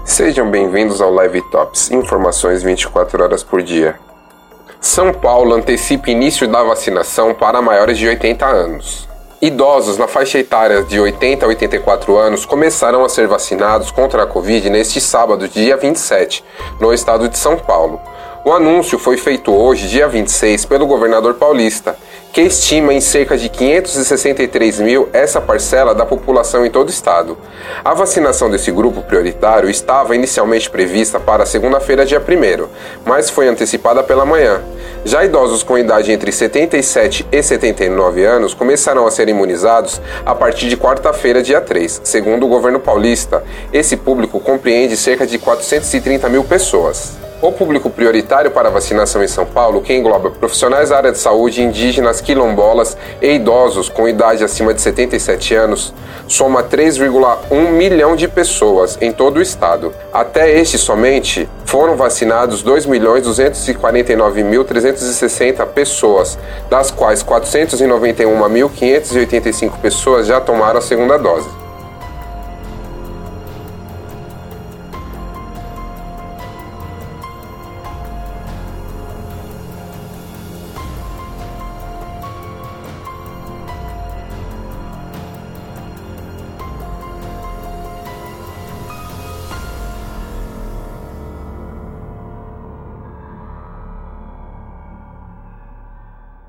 Sejam bem-vindos ao Live Tops, informações 24 horas por dia. São Paulo antecipa início da vacinação para maiores de 80 anos. Idosos na faixa etária de 80 a 84 anos começaram a ser vacinados contra a Covid neste sábado, dia 27, no estado de São Paulo. O anúncio foi feito hoje, dia 26, pelo governador paulista, que estima em cerca de 563 mil essa parcela da população em todo o estado. A vacinação desse grupo prioritário estava inicialmente prevista para segunda-feira, dia 1º, mas foi antecipada pela manhã. Já idosos com idade entre 77 e 79 anos começarão a ser imunizados a partir de quarta-feira, dia 3. Segundo o governo paulista, esse público compreende cerca de 430 mil pessoas. O público prioritário para a vacinação em São Paulo, que engloba profissionais da área de saúde, indígenas, quilombolas e idosos com idade acima de 77 anos, soma 3,1 milhão de pessoas em todo o estado. Até este somente foram vacinados 2.249.360 pessoas, das quais 491.585 pessoas já tomaram a segunda dose.